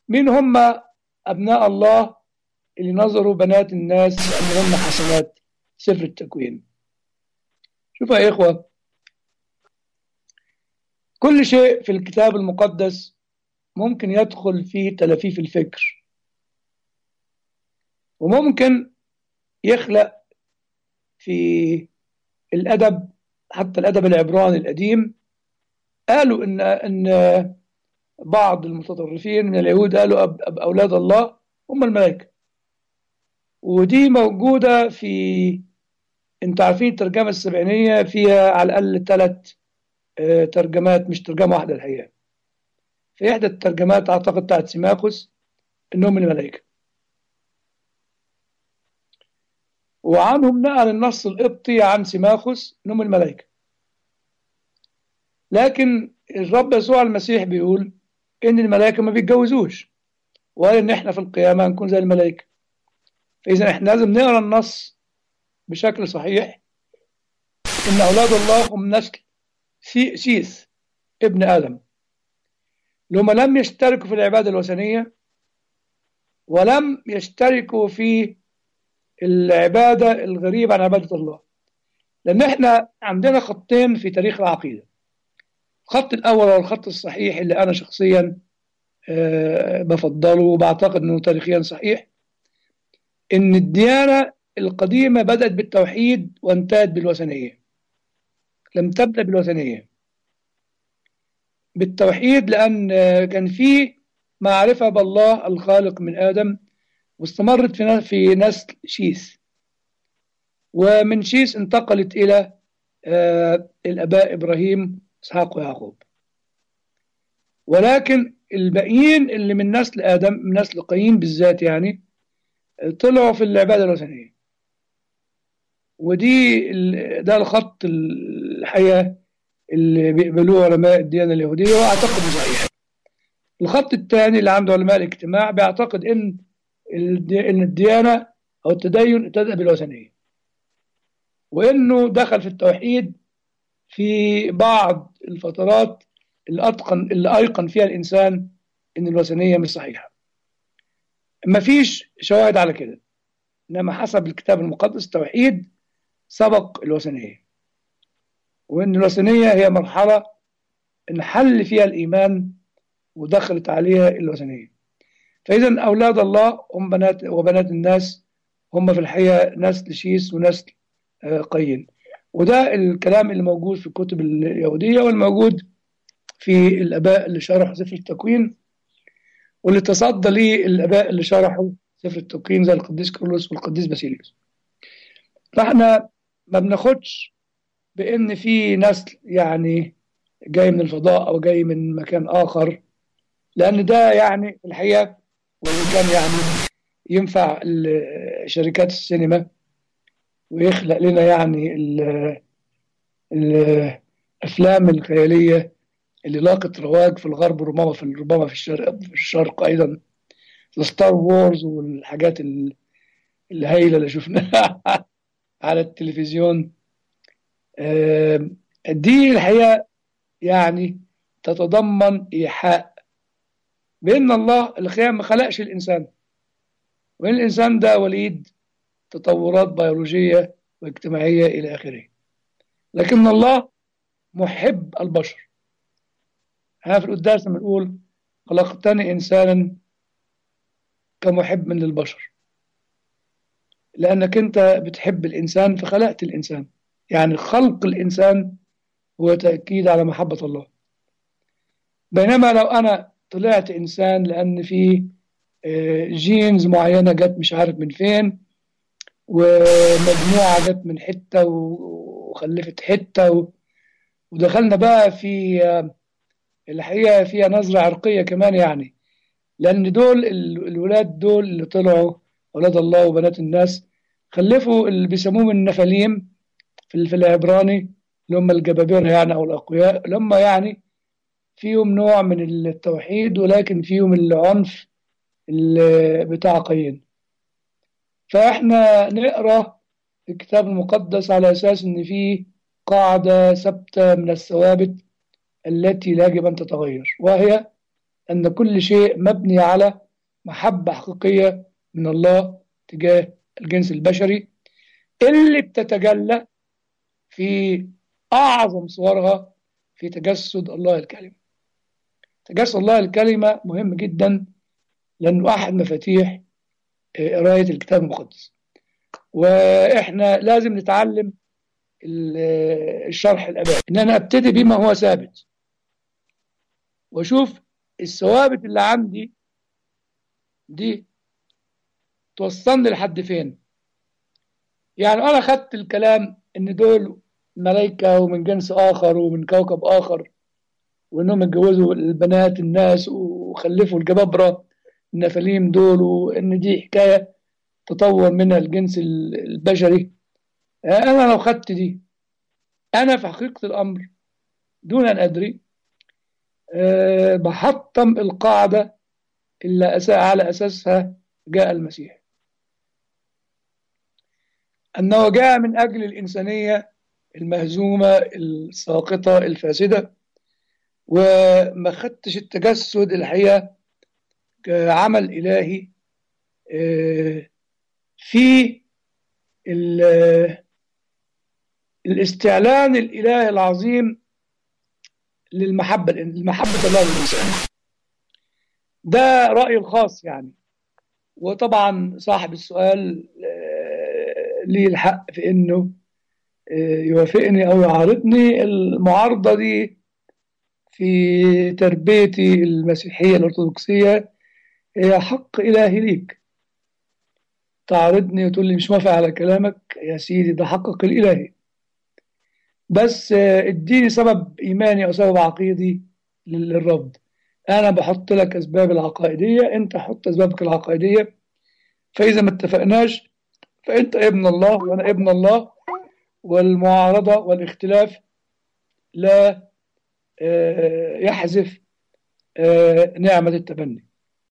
مين هم أبناء الله اللي نظروا بنات الناس أنهن حسنات؟ سفر التكوين. شوفوا يا إخوة، كل شيء في الكتاب المقدس ممكن يدخل فيه تلفيف الفكر، وممكن يخلق في الأدب، حتى الأدب العبراني القديم قالوا إن بعض المتطرفين من اليهود قالوا أولاد الله هم الملائكة. ودي موجودة في، انت عارفين الترجمة السبعينية فيها على الأقل 3 ترجمات، مش ترجمة واحدة الحقيقة. في إحدى الترجمات أعتقد بتاعت سيماكوس إنهم من الملائكة، وعنهم نقل النص القبطي عن سيماخوس إنهم من الملائكة. لكن الرب يسوع المسيح بيقول إن الملائكة ما بيتجوزوش، وقال إن إحنا في القيامة هنكون زي الملائكة. فإذا إحنا لازم نقرأ النص بشكل صحيح، إن أولاد الله هم نسل سيث ابن آدم، اللي هم لم يشتركوا في العبادة الوثنية ولم يشتركوا في العبادة الغريبة عن عبادة الله. لأن إحنا عندنا خطين في تاريخ العقيدة. الخط الأول هو الخط الصحيح اللي أنا شخصيا بفضله وبعتقد أنه تاريخيا صحيح، إن الديانة القديمة بدأت بالتوحيد وانتهت بالوثنية. لم تبدأ بالوثنية، بالتوحيد، لأن كان في معرفة بالله الخالق من آدم، واستمرت في نسل شيث، ومن شيث انتقلت إلى الآباء إبراهيم إسحاق ويعقوب. ولكن الباقيين اللي من نسل آدم، من نسل قايين بالذات يعني، طلعوا في العبادة الوثنية. ده الخط الحقيقة اللي بيقبلوه علماء الديانة اليهودية، وأعتقد صحيح. الخط الثاني اللي عنده علماء الاجتماع بيعتقد إن الديانة أو التدين ابتدأ بالوثنية، وإنه دخل في التوحيد في بعض الفترات اللي أيقن فيها الإنسان إن الوثنية مش صحيحة. ما فيش شواهد على كده، إنما حسب الكتاب المقدس التوحيد سبق الوثنية، وإن الوثنية هي مرحلة انحل فيها الإيمان ودخلت عليها الوثنية. فإذا أولاد الله هم بنات وبنات الناس، هم في الحقيقة نسل شيث ونسل قايين. وده الكلام اللي موجود في الكتب اليهودية، والموجود في الآباء اللي شرحوا سفر التكوين، واللي تصدى ليه الآباء اللي شرحوا سفر التكوين زي القديس كيرلس والقديس باسيليوس. فاحنا ما بناخدش بأن في نسل يعني جاي من الفضاء أو جاي من مكان آخر، لأن ده يعني في الحقيقة، وإن كان يعني ينفع شركات السينما ويخلق لنا يعني الأفلام الخيالية اللي لاقت رواج في الغرب، ربما في الشرق أيضا، الستار وورز والحاجات الهائلة اللي شفناها على التلفزيون. دي الحقيقة يعني تتضمن إيحاء بأن الله الخيام ما خلقش الإنسان، وإن الإنسان ده وليد تطورات بيولوجية واجتماعية إلى آخره. لكن الله محب البشر. احنا في القداس لما نقول خلقتني إنسانا كمحب من للبشر، لأنك أنت بتحب الإنسان فخلقت الإنسان. يعني خلق الإنسان هو تأكيد على محبة الله. بينما لو أنا طلعت إنسان لأن في جينز معينة جت مش عارف من فين، ومجموعة جت من حتة وخلفت حتة، ودخلنا بقى في الحقيقة فيها نظرة عرقية كمان، يعني لأن دول الولاد دول اللي طلعوا أولاد الله وبنات الناس خلفوا اللي بيسموهم النفاليم في العبراني، اللي هم الجبابرة يعني أو الأقوياء، اللي هم يعني فيهم نوع من التوحيد ولكن فيهم العنف بتاع قايين. فإحنا نقرأ الكتاب المقدس على أساس إن فيه قاعدة ثابتة من الثوابت التي لا يجب أن تتغير، وهي أن كل شيء مبني على محبة حقيقية من الله تجاه الجنس البشري، اللي بتتجلى في أعظم صورها في تجسد الله الكلمة. تجسد الله الكلمة مهم جدا، لأنه أحد مفاتيح قراية الكتاب المقدس، وإحنا لازم نتعلم الشرح الأبائي، إن أنا أبتدي بما هو ثابت وأشوف الثوابت اللي عندي دي توصلني لحد فين. يعني أنا خدت الكلام إن دول ملائكة ومن جنس آخر ومن كوكب آخر، وإنهم اتجوزوا البنات الناس وخلفوا الجبابرة النفاليم دول، وإن دي حكاية تطور منها الجنس البشري. أنا لو خدت دي، أنا في حقيقة الأمر دون أن أدري بحطم القاعدة اللي على أساسها جاء المسيح، أنه جاء من أجل الإنسانية المهزومة الساقطة الفاسدة، وما خدتش التجسد الحقيقة كعمل إلهي في الاستعلان الإلهي العظيم للمحبة الله للإنسان. ده رأيي الخاص يعني. وطبعا صاحب السؤال ليه الحق في إنه يوافقني أو يعارضني. المعارضة دي في تربيتي المسيحية الأرثوذكسية هي حق إلهي ليك. تعارضني وتقول لي مش موافق على كلامك، يا سيدي ده حقك الإلهي، بس اديني سبب إيماني أو سبب عقيدي للرفض. أنا بحط لك أسباب العقائدية، أنت حط أسبابك العقائدية، فإذا ما اتفقناش فأنت ابن الله وأنا ابن الله، والمعارضة والاختلاف لا يحذف نعمة التبني.